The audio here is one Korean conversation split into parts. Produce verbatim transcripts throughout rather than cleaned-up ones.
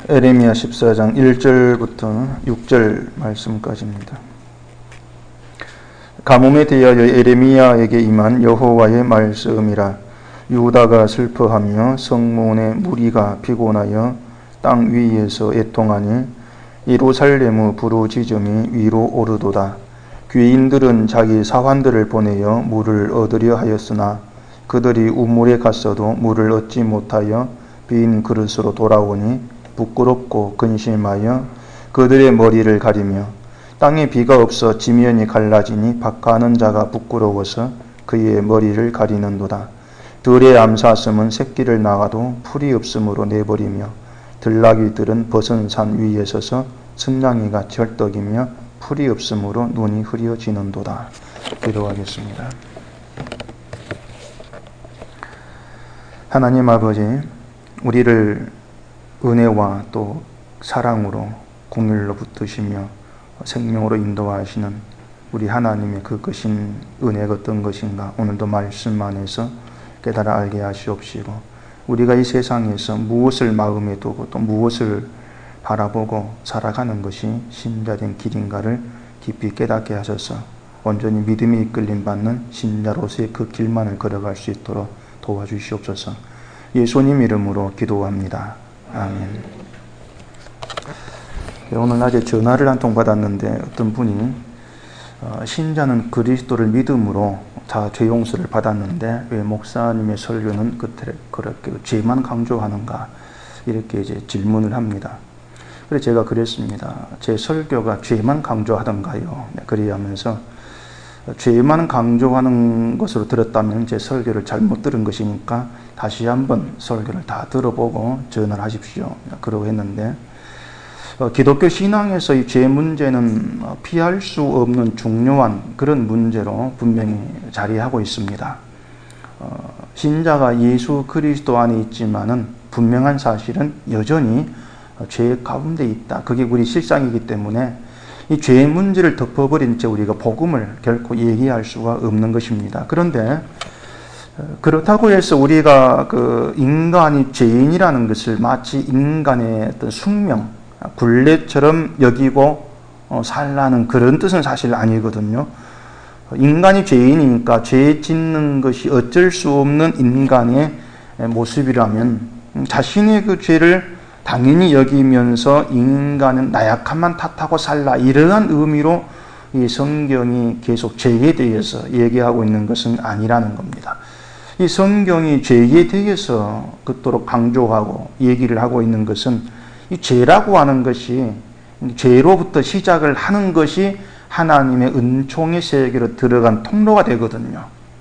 에레미야 십사 장 일 절부터 육 절 말씀까지입니다. 가뭄에 대하여 에레미야에게 임한 여호와의 말씀이라. 유다가 슬퍼하며 성문의 무리가 피곤하여 땅 위에서 애통하니 예루살렘의 부르짖음이 위로 오르도다. 귀인들은 자기 사환들을 보내어 물을 얻으려 하였으나 그들이 우물에 갔어도 물을 얻지 못하여 빈 그릇으로 돌아오니 부끄럽고 근심하여 그들의 머리를 가리며 땅에 비가 없어 지면이 갈라지니 박하는 자가 부끄러워서 그의 머리를 가리는도다. 들의 암사슴은 새끼를 낳아도 풀이 없으므로 내버리며 들나귀들은 벗은 산 위에 서서 승냥이가 절떡이며 풀이 없으므로 눈이 흐려지는도다. 기도하겠습니다. 하나님 아버지, 우리를 은혜와 또 사랑으로 국률로 붙드시며 생명으로 인도하시는 우리 하나님의 그 크신 은혜가 어떤 것인가 오늘도 말씀 안에서 깨달아 알게 하시옵시고, 우리가 이 세상에서 무엇을 마음에 두고 또 무엇을 바라보고 살아가는 것이 신자된 길인가를 깊이 깨닫게 하셔서 온전히 믿음이 이끌림 받는 신자로서의 그 길만을 걸어갈 수 있도록 도와주시옵소서. 예수님 이름으로 기도합니다. 아멘. 오늘 낮에 전화를 한 통 받았는데 어떤 분이 어, 신자는 그리스도를 믿음으로 다 죄 용서를 받았는데 왜 목사님의 설교는 그때 그렇게 죄만 강조하는가, 이렇게 이제 질문을 합니다. 그래서 제가 그랬습니다. 제 설교가 죄만 강조하던가요? 네, 그리하면서 죄만 강조하는 것으로 들었다면 제 설교를 잘못 들은 것이니까 다시 한번 설교를 다 들어보고 전화를 하십시오. 그러고 했는데, 어, 기독교 신앙에서 이 죄 문제는 피할 수 없는 중요한 그런 문제로 분명히 자리하고 있습니다. 어, 신자가 예수 그리스도 안에 있지만은 분명한 사실은 여전히 죄 가운데 있다. 그게 우리 실상이기 때문에 이 죄의 문제를 덮어버린 채 우리가 복음을 결코 얘기할 수가 없는 것입니다. 그런데 그렇다고 해서 우리가 그 인간이 죄인이라는 것을 마치 인간의 어떤 숙명, 굴레처럼 여기고 살라는 그런 뜻은 사실 아니거든요. 인간이 죄인이니까 죄 짓는 것이 어쩔 수 없는 인간의 모습이라면 자신의 그 죄를 당연히 여기면서 인간은 나약함만 탓하고 살라, 이러한 의미로 이 성경이 계속 죄에 대해서 얘기하고 있는 것은 아니라는 겁니다. 이 성경이 죄에 대해서 그토록 강조하고 얘기를 하고 있는 것은 이 죄라고 하는 것이 죄로부터 시작을 하는 것이 하나님의 은총의 세계로 들어간 통로가 되거든요.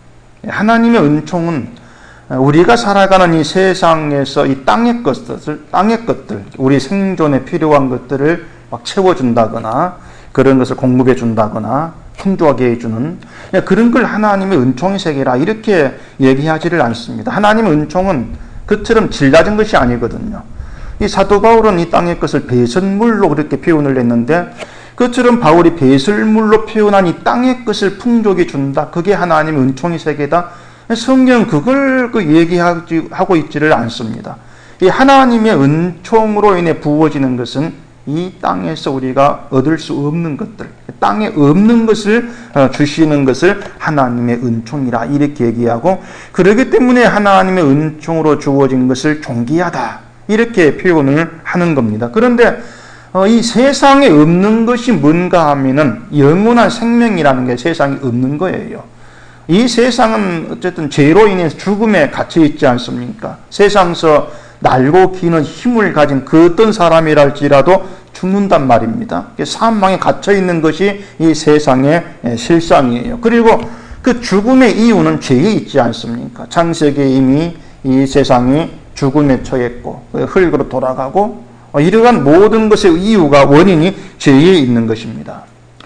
하나님의 은총은 우리가 살아가는 이 세상에서 이 땅의 것들, 땅의 것들, 우리 생존에 필요한 것들을 막 채워준다거나 그런 것을 공급해 준다거나 풍족하게 해주는 그런 걸 하나님의 은총의 세계라 이렇게 얘기하지를 않습니다. 하나님의 은총은 그처럼 질 낮은 것이 아니거든요. 이 사도 바울은 이 땅의 것을 배설물로 그렇게 표현을 했는데, 그처럼 바울이 배설물로 표현한 이 땅의 것을 풍족해 준다. 그게 하나님의 은총의 세계다. 성경은 그걸 그 얘기하고 있지를 않습니다. 이 하나님의 은총으로 인해 부어지는 것은 이 땅에서 우리가 얻을 수 없는 것들, 땅에 없는 것을 주시는 것을 하나님의 은총이라 이렇게 얘기하고, 그렇기 때문에 하나님의 은총으로 주어진 것을 존귀하다 이렇게 표현을 하는 겁니다. 그런데 이 세상에 없는 것이 뭔가 하면은 영원한 생명이라는 게 세상에 없는 거예요. 이 세상은 어쨌든 죄로 인해서 죽음에 갇혀 있지 않습니까? 세상에서 날고 기는 힘을 가진 그 어떤 사람이랄지라도 죽는단 말입니다. 사망에 갇혀 있는 것이 이 세상의 실상이에요. 그리고 그 죽음의 이유는 죄에 있지 않습니까? 창세기에 이미 이 세상이 죽음에 처했고 흙으로 돌아가고 이러한 모든 것의 이유가 원인이 죄에 있는 것입니다.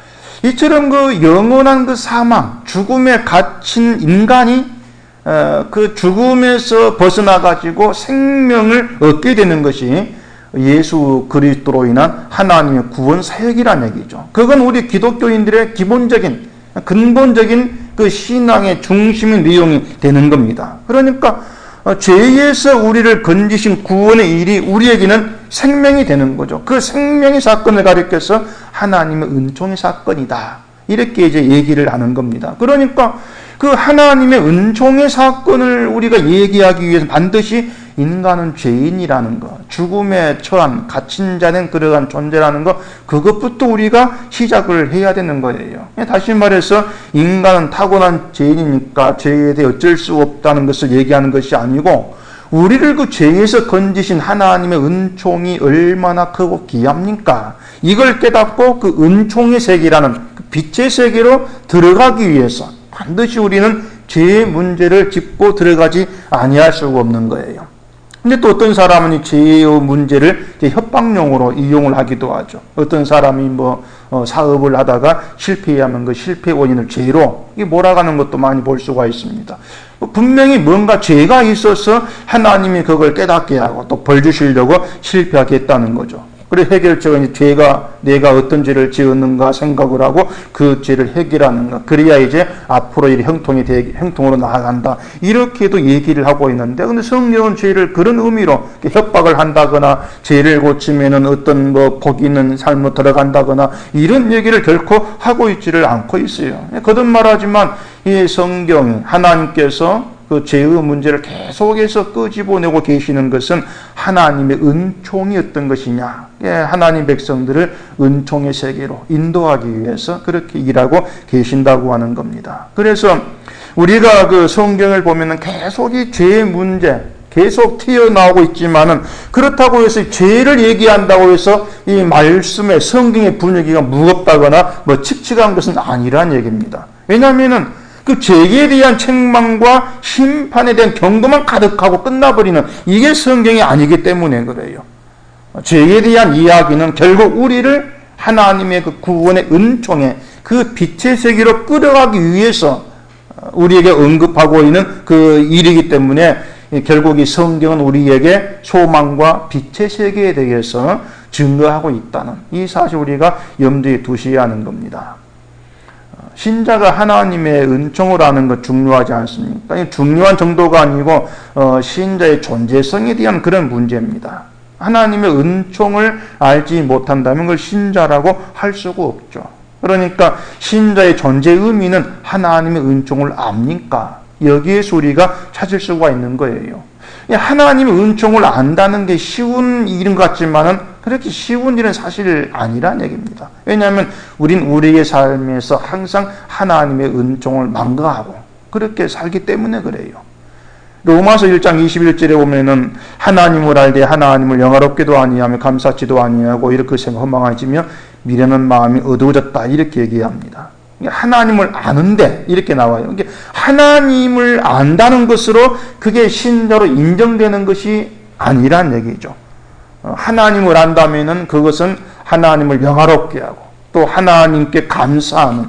이처럼 그 영원한 그 사망, 죽음에 갇힌 인간이 그 죽음에서 벗어나 가지고 생명을 얻게 되는 것이 예수 그리스도로 인한 하나님의 구원 사역이라는 얘기죠. 그건 우리 기독교인들의 기본적인 근본적인 그 신앙의 중심의 내용이 되는 겁니다. 그러니까 죄에서 우리를 건지신 구원의 일이 우리에게는 생명이 되는 거죠. 그 생명의 사건을 가리켜서 하나님의 은총의 사건이다. 이렇게 이제 얘기를 하는 겁니다. 그러니까 그 하나님의 은총의 사건을 우리가 얘기하기 위해서 반드시 인간은 죄인이라는 것, 죽음에 처한 갇힌 자는 그러한 존재라는 것, 그것부터 우리가 시작을 해야 되는 거예요. 다시 말해서 인간은 타고난 죄인이니까 죄에 대해 어쩔 수 없다는 것을 얘기하는 것이 아니고, 우리를 그 죄에서 건지신 하나님의 은총이 얼마나 크고 귀합니까? 이걸 깨닫고 그 은총의 세계라는 그 빛의 세계로 들어가기 위해서 반드시 우리는 죄의 문제를 짚고 들어가지 아니할 수가 없는 거예요. 근데 또 어떤 사람은 이 죄의 문제를 협박용으로 이용을 하기도 하죠. 어떤 사람이 뭐 어, 사업을 하다가 실패하면 그 실패 원인을 죄로 이게 몰아가는 것도 많이 볼 수가 있습니다. 분명히 뭔가 죄가 있어서 하나님이 그걸 깨닫게 하고 또 벌 주시려고 실패하게 했다는 거죠. 그래서 해결책은 죄가 내가 어떤 죄를 지었는가 생각을 하고 그 죄를 해결하는가. 그래야 이제 앞으로 이 형통이 되, 형통으로 나아간다. 이렇게도 얘기를 하고 있는데, 근데 성경은 죄를 그런 의미로 협박을 한다거나 죄를 고치면은 어떤 뭐 복 있는 삶으로 들어간다거나 이런 얘기를 결코 하고 있지를 않고 있어요. 거듭 말하지만 이 성경 하나님께서 그 죄의 문제를 계속해서 끄집어내고 계시는 것은 하나님의 은총이 어떤 것이냐. 예, 하나님 백성들을 은총의 세계로 인도하기 위해서 그렇게 일하고 계신다고 하는 겁니다. 그래서 우리가 그 성경을 보면은 계속 이 죄의 문제, 계속 튀어나오고 있지만은 그렇다고 해서 죄를 얘기한다고 해서 이 말씀의 성경의 분위기가 무겁다거나 뭐 칙칙한 것은 아니란 얘기입니다. 왜냐하면은 그 죄에 대한 책망과 심판에 대한 경고만 가득하고 끝나버리는 이게 성경이 아니기 때문에 그래요. 죄에 대한 이야기는 결국 우리를 하나님의 그 구원의 은총에 그 빛의 세계로 끌어가기 위해서 우리에게 언급하고 있는 그 일이기 때문에 결국 이 성경은 우리에게 소망과 빛의 세계에 대해서 증거하고 있다는 이 사실 우리가 염두에 두셔야 하는 겁니다. 신자가 하나님의 은총을 아는 것 중요하지 않습니까? 중요한 정도가 아니고 어, 신자의 존재성에 대한 그런 문제입니다. 하나님의 은총을 알지 못한다면 그걸 신자라고 할 수가 없죠. 그러니까 신자의 존재 의미는 하나님의 은총을 압니까? 여기에서 우리가 찾을 수가 있는 거예요. 하나님의 은총을 안다는 게 쉬운 일인 것 같지만은 그렇게 쉬운 일은 사실 아니란 얘기입니다. 왜냐하면 우린 우리의 삶에서 항상 하나님의 은총을 망각하고 그렇게 살기 때문에 그래요. 로마서 일 장 이십일 절에 보면은 하나님을 알되 하나님을 영화롭게도 아니하며 감사치도 아니하고 이렇게 생각 허망해지며 미련한 마음이 어두워졌다 이렇게 얘기합니다. 하나님을 아는데 이렇게 나와요. 하나님을 안다는 것으로 그게 신자로 인정되는 것이 아니란 얘기죠. 하나님을 안다면은 그것은 하나님을 명화롭게 하고 또 하나님께 감사하는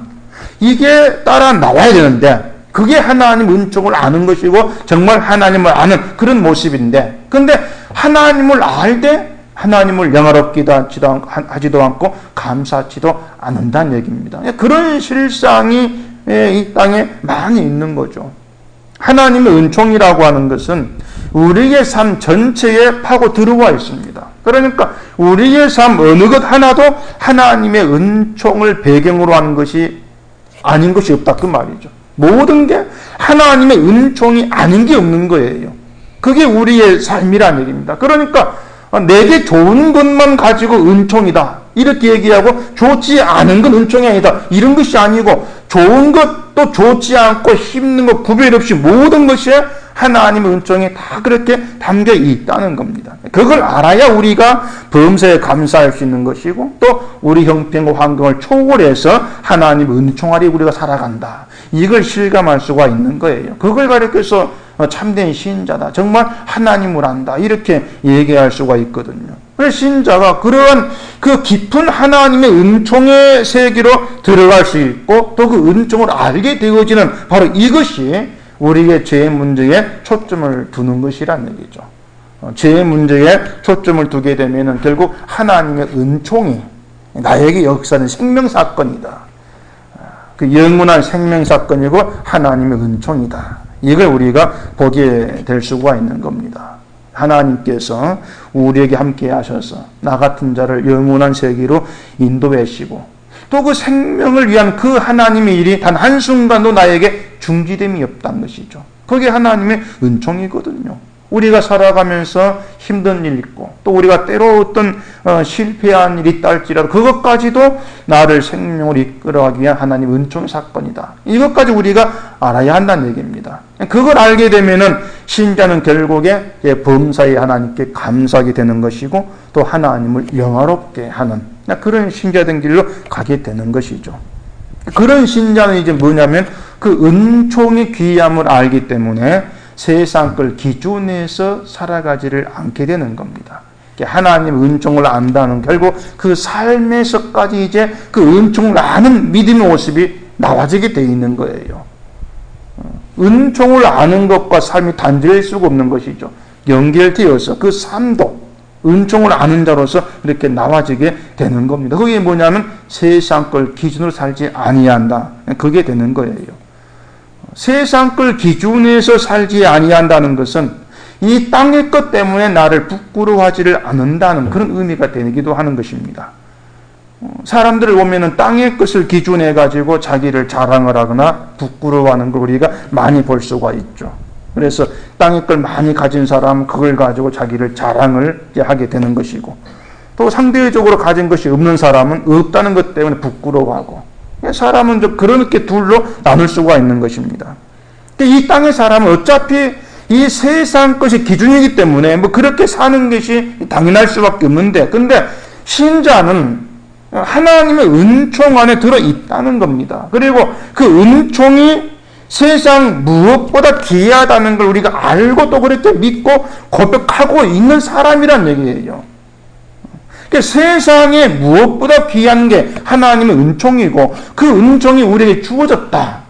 이게 따라 나와야 되는데 그게 하나님 은총을 아는 것이고 정말 하나님을 아는 그런 모습인데 근데 하나님을 알되 하나님을 영화롭기도 하지도 않고 감사하지도 않는다는 얘기입니다. 그런 실상이 이 땅에 많이 있는 거죠. 하나님의 은총이라고 하는 것은 우리의 삶 전체에 파고 들어와 있습니다. 그러니까 우리의 삶 어느 것 하나도 하나님의 은총을 배경으로 하는 것이 아닌 것이 없다 그 말이죠. 모든 게 하나님의 은총이 아닌 게 없는 거예요. 그게 우리의 삶이라는 얘기입니다. 그러니까 내게 좋은 것만 가지고 은총이다 이렇게 얘기하고 좋지 않은 건 은총이 아니다 이런 것이 아니고 좋은 것도 좋지 않고 힘든 것 구별 없이 모든 것이 하나님의 은총에 다 그렇게 담겨 있다는 겁니다. 그걸 알아야 우리가 범사에 감사할 수 있는 것이고 또 우리 형편과 환경을 초월해서 하나님의 은총 아래 우리가 살아간다. 이걸 실감할 수가 있는 거예요. 그걸 가리켜서 참된 신자다. 정말 하나님을 안다. 이렇게 얘기할 수가 있거든요. 그래서 신자가 그러한 그 깊은 하나님의 은총의 세계로 들어갈 수 있고 또 그 은총을 알게 되어지는 바로 이것이 우리의 죄의 문제에 초점을 두는 것이란 얘기죠. 죄의 문제에 초점을 두게 되면 결국 하나님의 은총이 나에게 역사하는 생명사건이다. 그 영원한 생명사건이고 하나님의 은총이다. 이걸 우리가 보게 될 수가 있는 겁니다. 하나님께서 우리에게 함께 하셔서 나 같은 자를 영원한 세계로 인도하시고 또 그 생명을 위한 그 하나님의 일이 단 한순간도 나에게 중지됨이 없다는 것이죠. 그게 하나님의 은총이거든요. 우리가 살아가면서 힘든 일 있고 또 우리가 때로 어떤 어, 실패한 일이 있다 할지라도 그것까지도 나를 생명으로 이끌어가기 위한 하나님의 은총의 사건이다. 이것까지 우리가 알아야 한다는 얘기입니다. 그걸 알게 되면은 신자는 결국에 범사의 하나님께 감사하게 되는 것이고 또 하나님을 영화롭게 하는 그런 신자된 길로 가게 되는 것이죠. 그런 신자는 이제 뭐냐면 그 은총의 귀함을 알기 때문에 세상 걸 기준에서 살아가지를 않게 되는 겁니다. 하나님 은총을 안다는 결국 그 삶에서까지 이제 그 은총을 아는 믿음의 모습이 나와지게 되어 있는 거예요. 은총을 아는 것과 삶이 단절될 수가 없는 것이죠. 연결되어서 그 삶도 은총을 아는 자로서 이렇게 나와지게 되는 겁니다. 그게 뭐냐면 세상 걸 기준으로 살지 아니한다. 그게 되는 거예요. 세상 걸 기준에서 살지 아니한다는 것은 이 땅의 것 때문에 나를 부끄러워하지를 않는다는 그런 의미가 되기도 하는 것입니다. 사람들을 보면은 땅의 것을 기준해 가지고 자기를 자랑을 하거나 부끄러워하는 걸 우리가 많이 볼 수가 있죠. 그래서 땅의 걸 많이 가진 사람은 그걸 가지고 자기를 자랑을 하게 되는 것이고 또 상대적으로 가진 것이 없는 사람은 없다는 것 때문에 부끄러워하고 사람은 좀 그렇게 둘로 나눌 수가 있는 것입니다. 이 땅의 사람은 어차피 이 세상 것이 기준이기 때문에 뭐 그렇게 사는 것이 당연할 수밖에 없는데, 근데 신자는 하나님의 은총 안에 들어 있다는 겁니다. 그리고 그 은총이 세상 무엇보다 귀하다는 걸 우리가 알고 또 그렇게 믿고 고백하고 있는 사람이란 얘기예요. 세상에 무엇보다 귀한 게 하나님의 은총이고 그 은총이 우리에게 주어졌다.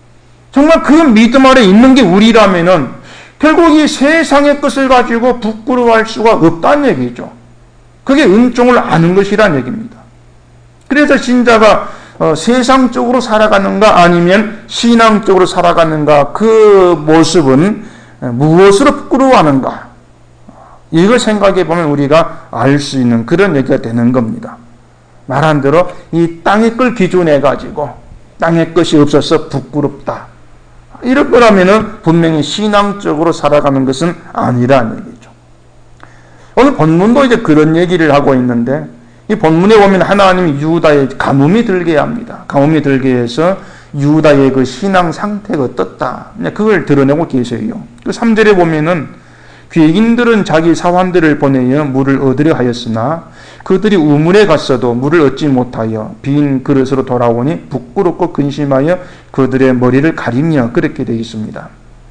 정말 그 믿음 아래 있는 게 우리라면은 결국 이 세상의 것을 가지고 부끄러워할 수가 없다는 얘기죠. 그게 은총을 아는 것이란 얘기입니다. 그래서 신자가 어, 세상적으로 살아가는가 아니면 신앙적으로 살아가는가 그 모습은 무엇으로 부끄러워하는가 이걸 생각해 보면 우리가 알 수 있는 그런 얘기가 되는 겁니다. 말한 대로 이 땅의 걸 기준해 가지고 땅의 것이 없어서 부끄럽다. 이럴 거라면은 분명히 신앙적으로 살아가는 것은 아니라는 얘기죠. 오늘 본문도 이제 그런 얘기를 하고 있는데 이 본문에 보면 하나님이 유다의 가뭄이 들게 합니다. 가뭄이 들게 해서 유다의 그 신앙 상태가 어떻다. 그걸 드러내고 계세요. 그 삼 절에 보면은 귀인들은 자기 사환들을 보내어 물을 얻으려 하였으나 그들이 우물에 갔어도 물을 얻지 못하여 빈 그릇으로 돌아오니 부끄럽고 근심하여 그들의 머리를 가리며 그렇게 되어 있습니다.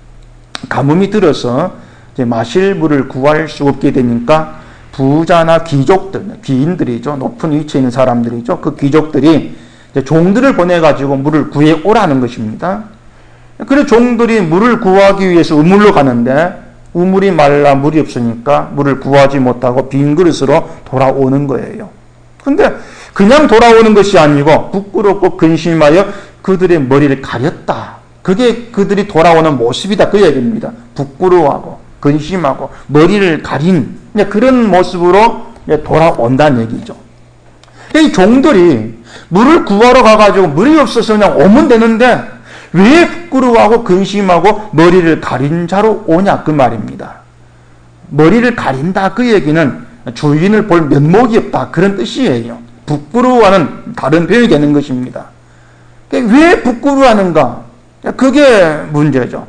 가뭄이 들어서 이제 마실 물을 구할 수 없게 되니까 부자나 귀족들, 귀인들이죠. 높은 위치에 있는 사람들이죠. 그 귀족들이 이제 종들을 보내가지고 물을 구해 오라는 것입니다. 그래서 종들이 물을 구하기 위해서 우물로 가는데 우물이 말라 물이 없으니까 물을 구하지 못하고 빈 그릇으로 돌아오는 거예요. 근데 그냥 돌아오는 것이 아니고 부끄럽고 근심하여 그들의 머리를 가렸다. 그게 그들이 돌아오는 모습이다. 그 얘기입니다. 부끄러워하고 근심하고 머리를 가린 그런 모습으로 돌아온다는 얘기죠. 이 종들이 물을 구하러 가가지고 물이 없어서 그냥 오면 되는데 왜 부끄러워하고 근심하고 머리를 가린 자로 오냐 그 말입니다. 머리를 가린다 그 얘기는 주인을 볼 면목이 없다 그런 뜻이에요. 부끄러워하는 다른 표현이 되는 것입니다. 왜 부끄러워하는가? 그게 문제죠.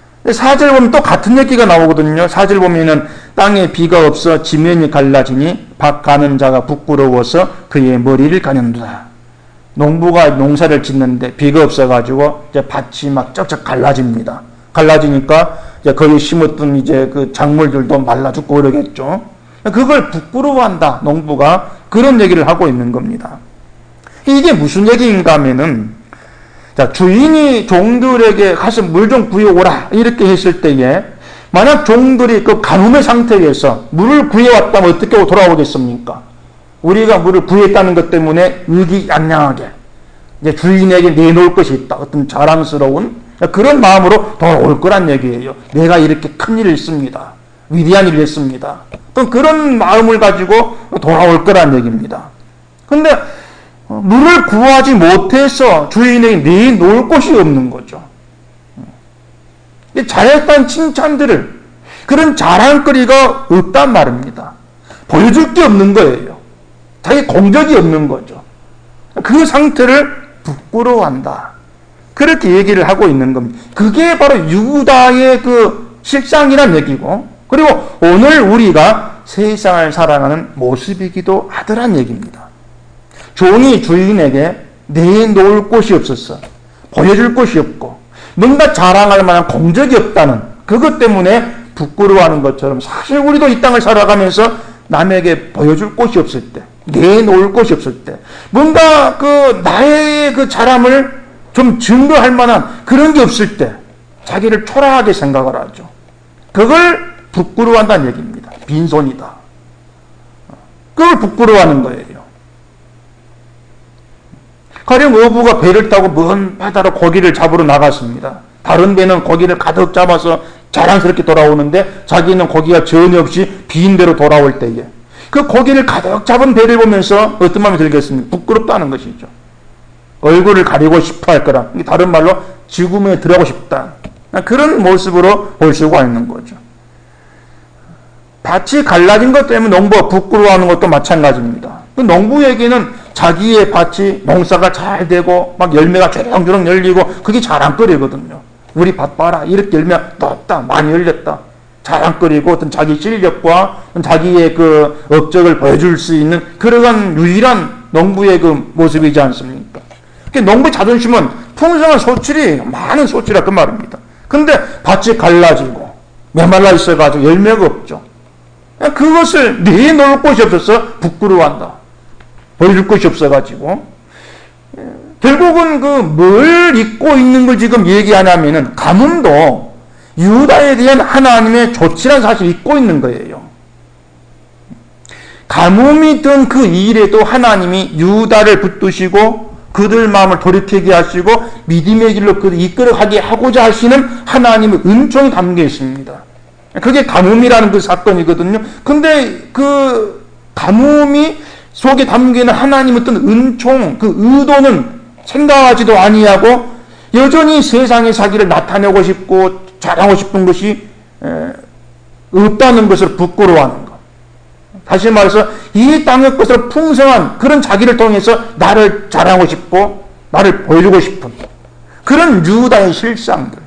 사 절 보면 또 같은 얘기가 나오거든요. 사 절 보면은 땅에 비가 없어 지면이 갈라지니 밭 가는 자가 부끄러워서 그의 머리를 가는도다. 농부가 농사를 짓는데 비가 없어가지고 이제 밭이 막 쩍쩍 갈라집니다. 갈라지니까 이제 거기 심었던 이제 그 작물들도 말라 죽고 그러겠죠. 그걸 부끄러워한다. 농부가 그런 얘기를 하고 있는 겁니다. 이게 무슨 얘기인가 하면은 자, 주인이 종들에게 가서 물 좀 구해오라 이렇게 했을 때에 만약 종들이 그 가뭄의 상태에서 물을 구해왔다면 어떻게 돌아오겠습니까? 우리가 물을 구했다는 것 때문에 의기양양하게 이제 주인에게 내놓을 것이 있다. 어떤 자랑스러운 그런 마음으로 돌아올 거란 얘기예요. 내가 이렇게 큰 일을 했습니다. 위대한 일을 했습니다. 또 그런 마음을 가지고 돌아올 거란 얘기입니다. 근데 물을 구하지 못해서 주인에게 내놓을 곳이 없는 거죠. 잘했다는 칭찬들을, 그런 자랑거리가 없단 말입니다. 보여줄 게 없는 거예요. 자기 공적이 없는 거죠. 그 상태를 부끄러워한다. 그렇게 얘기를 하고 있는 겁니다. 그게 바로 유다의 그 실상이란 얘기고, 그리고 오늘 우리가 세상을 살아가는 모습이기도 하더란 얘기입니다. 종이 주인에게 내놓을 곳이 없었어. 보여줄 곳이 없고, 뭔가 자랑할 만한 공적이 없다는 그것 때문에 부끄러워하는 것처럼, 사실 우리도 이 땅을 살아가면서 남에게 보여줄 곳이 없을 때, 내놓을 곳이 없을 때, 뭔가 그 나의 그 자랑을 좀 증거할 만한 그런 게 없을 때 자기를 초라하게 생각을 하죠. 그걸 부끄러워한다는 얘기입니다. 빈손이다. 그걸 부끄러워하는 거예요. 가령 어부가 배를 타고 먼 바다로 고기를 잡으러 나갔습니다. 다른 배는 고기를 가득 잡아서 자랑스럽게 돌아오는데 자기는 고기가 전혀 없이 빈 배로 돌아올 때에 그 고기를 가득 잡은 배를 보면서 어떤 마음이 들겠습니까? 부끄럽다는 것이죠. 얼굴을 가리고 싶어 할 거라. 다른 말로 지구에 들어가고 싶다. 그런 모습으로 볼 수가 있는 거죠. 밭이 갈라진 것 때문에 농부가 부끄러워하는 것도 마찬가지입니다. 그 농부에게는 자기의 밭이 농사가 잘 되고 막 열매가 주렁주렁 열리고 그게 자랑거리거든요. 우리 밭 봐라. 이렇게 열매가 높다. 많이 열렸다. 자랑거리고 어떤 자기 실력과 자기의 그 업적을 보여줄 수 있는 그러한 유일한 농부의 그 모습이지 않습니까? 농부의 자존심은 풍성한 소출이 많은 소출이라 그 말입니다. 근데 밭이 갈라지고 메말라 있어가지고 열매가 없죠. 그것을 내놓을 곳이 없어서 부끄러워한다. 보여줄 곳이 없어가지고 결국은 그 뭘 잊고 있는 걸 지금 얘기하냐면은 가뭄도 유다에 대한 하나님의 조치란 사실을 잊고 있는 거예요. 가뭄이 든 그 일에도 하나님이 유다를 붙드시고 그들 마음을 돌이키게 하시고 믿음의 길로 그들 이끌어가게 하고자 하시는 하나님의 은총이 담겨 있습니다. 그게 가뭄이라는 그 사건이거든요. 근데 그 가뭄이 속에 담기는 하나님의 어떤 은총, 그 의도는 생각하지도 아니하고 여전히 세상의 사기를 나타내고 싶고 자랑하고 싶은 것이 없다는 것을 부끄러워하는 것. 다시 말해서 이 땅의 것으로 풍성한 그런 자기를 통해서 나를 자랑하고 싶고 나를 보여주고 싶은 그런 유다의 실상들,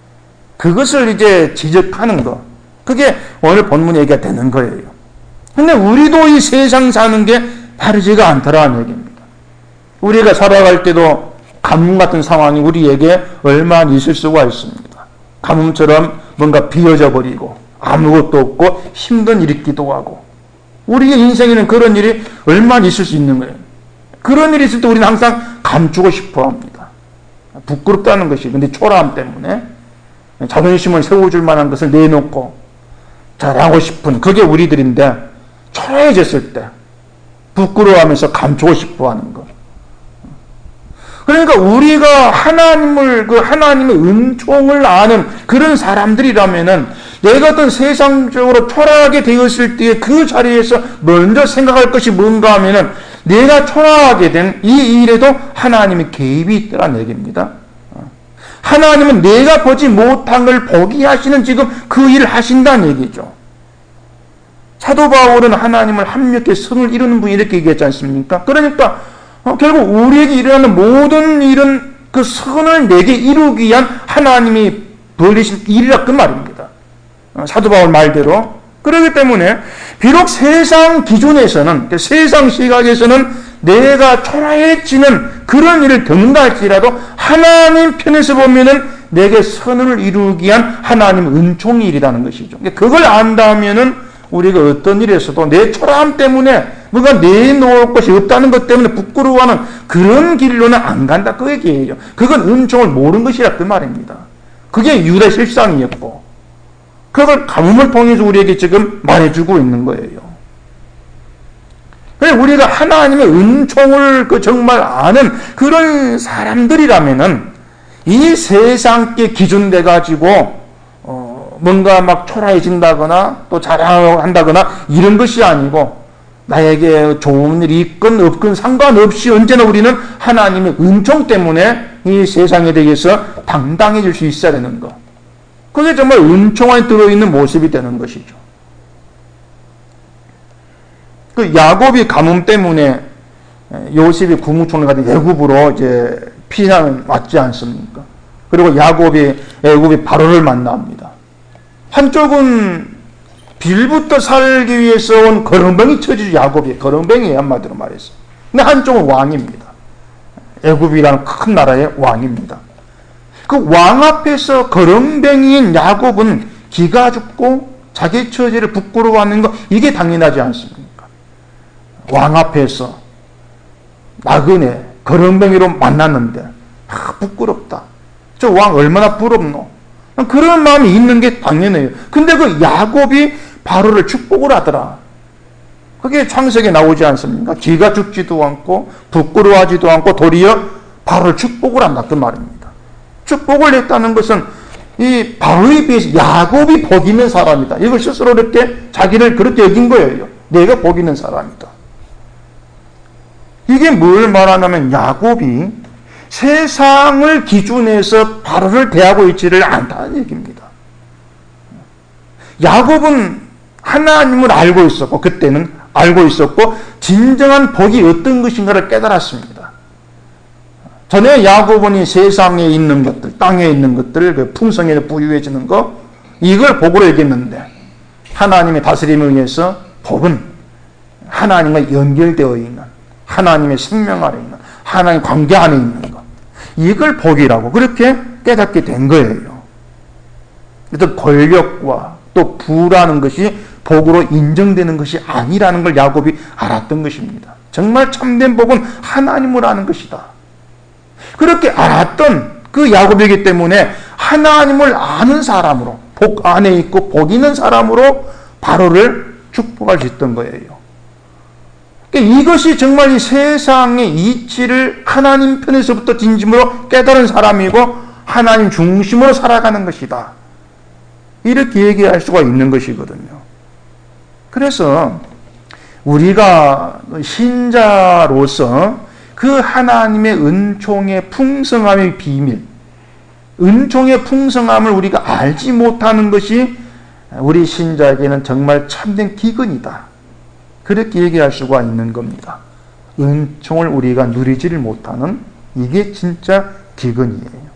그것을 이제 지적하는 것, 그게 오늘 본문 얘기가 되는 거예요. 근데 우리도 이 세상 사는 게 다르지가 않더라는 얘기입니다. 우리가 살아갈 때도 가뭄 같은 상황이 우리에게 얼마나 있을 수가 있습니다. 가뭄처럼 뭔가 비어져 버리고 아무것도 없고 힘든 일이 있기도 하고, 우리의 인생에는 그런 일이 얼마나 있을 수 있는 거예요. 그런 일이 있을 때 우리는 항상 감추고 싶어 합니다. 부끄럽다는 것이, 근데 초라함 때문에 자존심을 세워줄 만한 것을 내놓고 자랑하고 싶은 그게 우리들인데, 초라해졌을 때 부끄러워하면서 감추고 싶어 하는 것. 그러니까 우리가 하나님을, 그 하나님의 은총을 아는 그런 사람들이라면은 내가 어떤 세상적으로 초라하게 되었을 때의 그 자리에서 먼저 생각할 것이 뭔가 하면은 내가 초라하게 된 이 일에도 하나님의 개입이 있더란 얘기입니다. 하나님은 내가 보지 못한 걸 보게 하시는 지금 그 일을 하신다는 얘기죠. 사도 바울은 하나님을 합력해 성을 이루는 분이 이렇게 얘기했지 않습니까? 그러니까 어, 결국 우리에게 일어나는 모든 일은 그 선을 내게 이루기 위한 하나님이 벌리신 일이라 그 말입니다. 어, 사도 바울 말대로. 그렇기 때문에 비록 세상 기준에서는, 세상 시각에서는 내가 초라해지는 그런 일을 겪는다 할지라도 하나님 편에서 보면은 내게 선을 이루기 위한 하나님의 은총의 일이라는 것이죠. 그걸 안다면은 우리가 어떤 일에서도 내 초라함 때문에 뭔가 내놓을 것이 없다는 것 때문에 부끄러워하는 그런 길로는 안 간다 그 얘기예요. 그건 은총을 모르는 것이라 그 말입니다. 그게 유다의 실상이었고 그걸 가뭄을 통해서 우리에게 지금 말해주고 있는 거예요. 그래서 우리가 하나님의 은총을 그 정말 아는 그런 사람들이라면은 이 세상께 기준돼 가지고 어 뭔가 막 초라해진다거나 또 자랑한다거나 이런 것이 아니고 나에게 좋은 일이 있건 없건 상관없이 언제나 우리는 하나님의 은총 때문에 이 세상에 대해서 당당해질 수 있어야 되는 것. 그게 정말 은총 안에 들어있는 모습이 되는 것이죠. 그 야곱이 가뭄 때문에 요셉이 국무총리 같은 애굽으로 이제 피난 왔지 않습니까? 그리고 야곱이 애굽의 바로를 만납니다. 한쪽은 빌부터 살기 위해서 온 거렁뱅이 처지 야곱이 거렁뱅이에요, 한마디로 말해서. 근데 한쪽은 왕입니다. 애굽이라는 큰 나라의 왕입니다. 그 왕 앞에서 거렁뱅이인 야곱은 기가 죽고 자기 처지를 부끄러워하는 거 이게 당연하지 않습니까? 왕 앞에서 나그네 거렁뱅이로 만났는데 아, 부끄럽다. 저 왕 얼마나 부럽노. 그런 마음이 있는 게 당연해요. 근데 그 야곱이 바로를 축복을 하더라. 그게 창세기에 나오지 않습니까? 기가 죽지도 않고 부끄러워하지도 않고 도리어 바로를 축복을 한다 그 말입니다. 축복을 했다는 것은 이 바로에 비해서 야곱이 복 있는 사람이다. 이걸 스스로 이렇게 자기를 그렇게 여긴 거예요. 내가 복 있는 사람이다. 이게 뭘 말하냐면 야곱이 세상을 기준해서 바로를 대하고 있지를 않다는 얘기입니다. 야곱은 하나님을 알고 있었고 그때는 알고 있었고 진정한 복이 어떤 것인가를 깨달았습니다. 전에 야곱은 이 세상에 있는 것들, 땅에 있는 것들, 그 풍성에 부유해지는 것 이걸 복으로 여겼는데 하나님의 다스림에 의해서 복은 하나님과 연결되어 있는 하나님의 생명 아래 있는 하나님의 관계 안에 있는 것 이걸 복이라고 그렇게 깨닫게 된 거예요. 어떤 권력과 또 부라는 것이 복으로 인정되는 것이 아니라는 걸 야곱이 알았던 것입니다. 정말 참된 복은 하나님을 아는 것이다. 그렇게 알았던 그 야곱이기 때문에 하나님을 아는 사람으로 복 안에 있고 복 있는 사람으로 바로를 축복할 수 있던 거예요. 그러니까 이것이 정말 이 세상의 이치를 하나님 편에서부터 진심으로 깨달은 사람이고 하나님 중심으로 살아가는 것이다. 이렇게 얘기할 수가 있는 것이거든요. 그래서 우리가 신자로서 그 하나님의 은총의 풍성함의 비밀, 은총의 풍성함을 우리가 알지 못하는 것이 우리 신자에게는 정말 참된 기근이다. 그렇게 얘기할 수가 있는 겁니다. 은총을 우리가 누리지를 못하는 이게 진짜 기근이에요.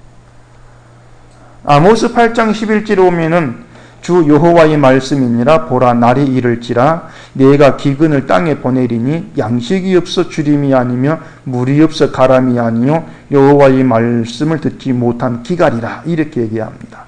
아모스 팔 장 십일 절에 오면은 주 여호와의 말씀이니라 보라 날이 이를지라 내가 기근을 땅에 보내리니 양식이 없어 주림이 아니며 물이 없어 가람이 아니요 여호와의 말씀을 듣지 못한 기갈이라 이렇게 얘기합니다.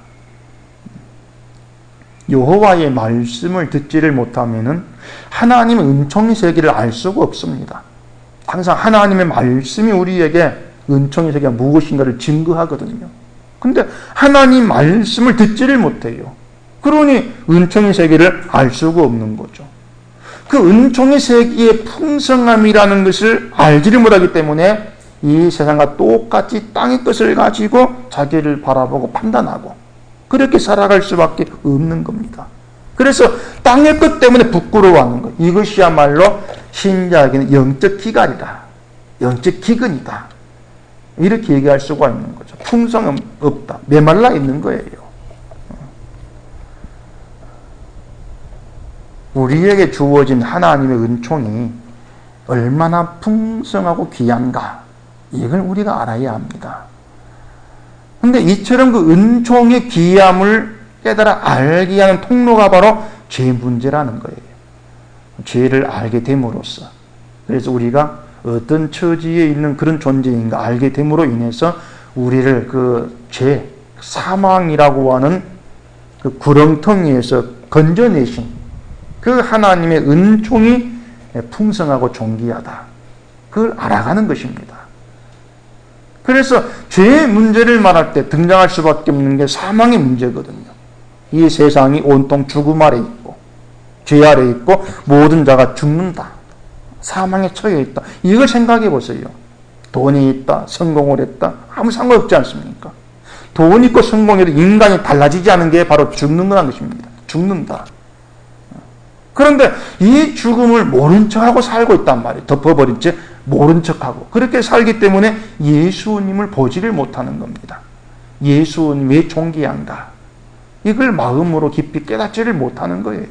여호와의 말씀을 듣지를 못하면은 하나님의 은총의 세계를 알 수가 없습니다. 항상 하나님의 말씀이 우리에게 은총의 세계가 무엇인가를 증거하거든요. 근데 하나님 말씀을 듣지를 못해요. 그러니 은총의 세계를 알 수가 없는 거죠. 그 은총의 세계의 풍성함이라는 것을 알지를 못하기 때문에 이 세상과 똑같이 땅의 것을 가지고 자기를 바라보고 판단하고 그렇게 살아갈 수밖에 없는 겁니다. 그래서 땅의 것 때문에 부끄러워하는 것. 이것이야말로 신자에게는 영적 기갈이다. 영적 기근이다. 이렇게 얘기할 수가 있는 거죠. 풍성은 없다. 메말라 있는 거예요. 우리에게 주어진 하나님의 은총이 얼마나 풍성하고 귀한가 이걸 우리가 알아야 합니다. 그런데 이처럼 그 은총의 귀함을 깨달아 알게 하는 통로가 바로 죄 문제라는 거예요. 죄를 알게 됨으로써 그래서 우리가 어떤 처지에 있는 그런 존재인가 알게 됨으로 인해서 우리를 그 죄, 사망이라고 하는 그 구렁텅이에서 건져내신 그 하나님의 은총이 풍성하고 존귀하다. 그걸 알아가는 것입니다. 그래서 죄의 문제를 말할 때 등장할 수밖에 없는 게 사망의 문제거든요. 이 세상이 온통 죽음 아래 있고 죄 아래 있고 모든 자가 죽는다. 사망에 처해 있다. 이걸 생각해 보세요. 돈이 있다. 성공을 했다. 아무 상관없지 않습니까? 돈 있고 성공해도 인간이 달라지지 않은 게 바로 죽는 거라는 것입니다. 죽는다. 그런데 이 죽음을 모른 척하고 살고 있단 말이에요. 덮어버린 채 모른 척하고. 그렇게 살기 때문에 예수님을 보지를 못하는 겁니다. 예수님 왜 존귀한가? 이걸 마음으로 깊이 깨닫지를 못하는 거예요.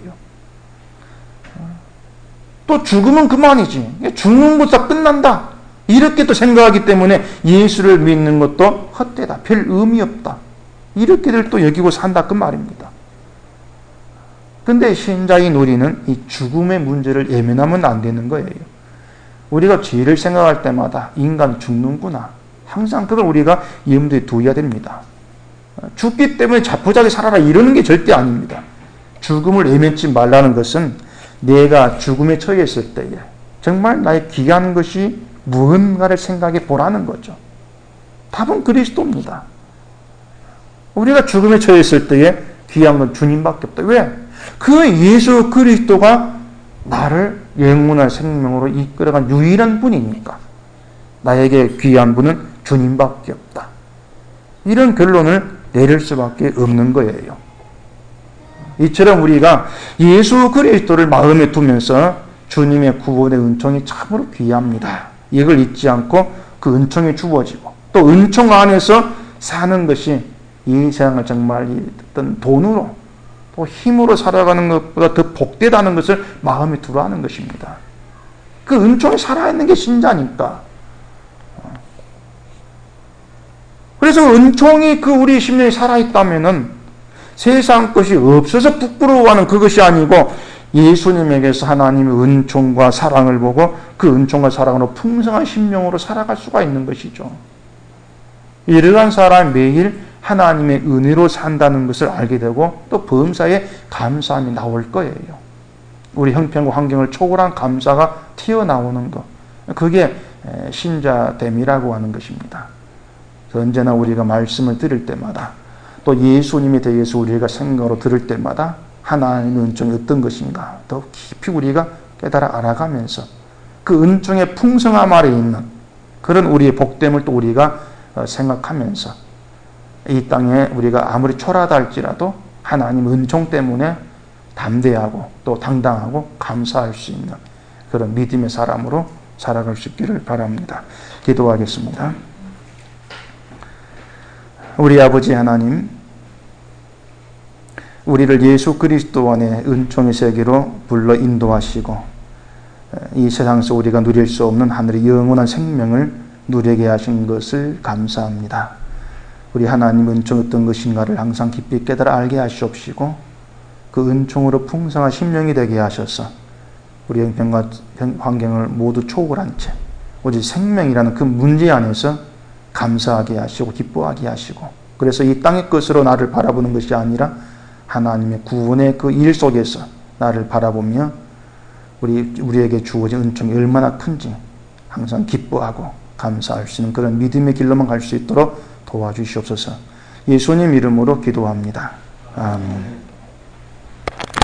또 죽으면 그만이지. 죽는 것도 끝난다. 이렇게 또 생각하기 때문에 예수를 믿는 것도 헛되다. 별 의미 없다. 이렇게들 또 여기고 산다. 그 말입니다. 근데 신자인 우리는 이 죽음의 문제를 예민하면 안 되는 거예요. 우리가 죄를 생각할 때마다 인간이 죽는구나. 항상 그걸 우리가 염두에 두어야 됩니다. 죽기 때문에 자포자기 살아라 이러는 게 절대 아닙니다. 죽음을 예면치 말라는 것은 내가 죽음에 처했을 때에 정말 나의 귀한 것이 무언가를 생각해 보라는 거죠. 답은 그리스도입니다. 우리가 죽음에 처했을 때에 귀한 건 주님밖에 없다. 왜? 그 예수 그리스도가 나를 영원한 생명으로 이끌어간 유일한 분이니까. 나에게 귀한 분은 주님밖에 없다. 이런 결론을 내릴 수밖에 없는 거예요. 이처럼 우리가 예수 그리스도를 마음에 두면서 주님의 구원의 은총이 참으로 귀합니다. 이걸 잊지 않고 그 은총이 주어지고 또 은총 안에서 사는 것이 이 세상을 정말 어떤 돈으로 또 힘으로 살아가는 것보다 더 복되다는 것을 마음에 두라 하는 것입니다. 그 은총이 살아있는 게 신자니까. 그래서 은총이 그 우리 심령에 살아있다면은 세상 것이 없어서 부끄러워하는 그것이 아니고 예수님에게서 하나님의 은총과 사랑을 보고 그 은총과 사랑으로 풍성한 심령으로 살아갈 수가 있는 것이죠. 이러한 사람이 매일 하나님의 은혜로 산다는 것을 알게 되고 또 범사에 감사함이 나올 거예요. 우리 형편과 환경을 초월한 감사가 튀어나오는 것. 그게 신자됨이라고 하는 것입니다. 언제나 우리가 말씀을 들을 때마다 또 예수님에 대해서 우리가 생각으로 들을 때마다 하나님의 은총이 어떤 것인가 더 깊이 우리가 깨달아 알아가면서 그 은총의 풍성함 아래 있는 그런 우리의 복됨을 또 우리가 생각하면서 이 땅에 우리가 아무리 초라하다 할지라도 하나님 은총 때문에 담대하고 또 당당하고 감사할 수 있는 그런 믿음의 사람으로 살아갈 수 있기를 바랍니다. 기도하겠습니다. 우리 아버지 하나님, 우리를 예수 그리스도 안에 은총의 세계로 불러 인도하시고 이 세상에서 우리가 누릴 수 없는 하늘의 영원한 생명을 누리게 하신 것을 감사합니다. 우리 하나님 은총이 어떤 것인가를 항상 깊이 깨달아 알게 하시옵시고 그 은총으로 풍성한 심령이 되게 하셔서 우리 형편과 환경을 모두 초월한 채 오직 생명이라는 그 문제 안에서 감사하게 하시고 기뻐하게 하시고 그래서 이 땅의 것으로 나를 바라보는 것이 아니라 하나님의 구원의 그 일 속에서 나를 바라보며 우리, 우리에게 주어진 은총이 얼마나 큰지 항상 기뻐하고 감사할 수 있는 그런 믿음의 길로만 갈 수 있도록 도와주시옵소서. 예수님 이름으로 기도합니다. 아멘.